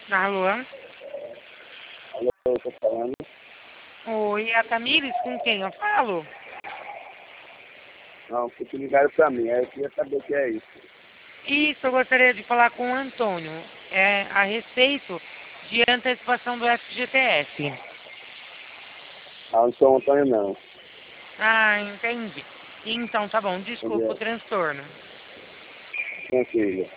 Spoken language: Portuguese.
Alô? Alô, eu tô falando. Oi, é a Tamires, com quem eu falo? Não, porque ligaram pra mim, aí eu queria saber o que é isso. Isso, eu gostaria de falar com o Antônio, a respeito de antecipação do FGTS. Ah, não sou Antônio, não. Ah, entendi. Então, tá bom, desculpa o Entendeu? transtorno. Minha filha.